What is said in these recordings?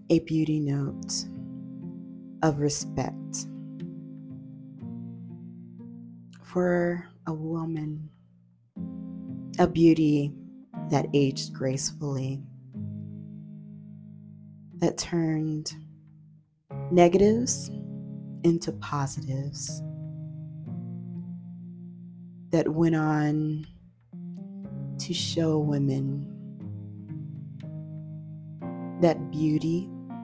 a beauty note of respect for a woman, a beauty that aged gracefully, that turned negatives into positives, that went on to show women that beauty,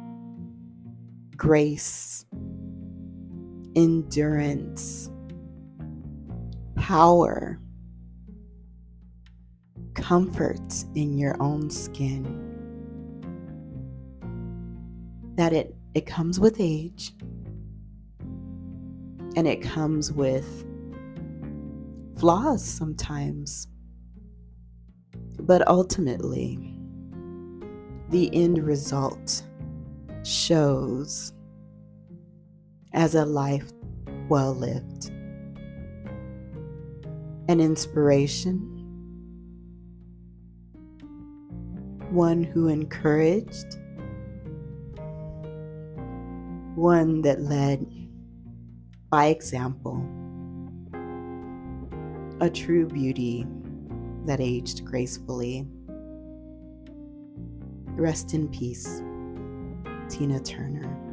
grace, endurance, power, comfort in your own skin, that it comes with age, and it comes with flaws sometimes, but ultimately the end result shows as a life well lived, an inspiration, one who encouraged, one that led by example, a true beauty that aged gracefully. Rest in peace, Tina Turner.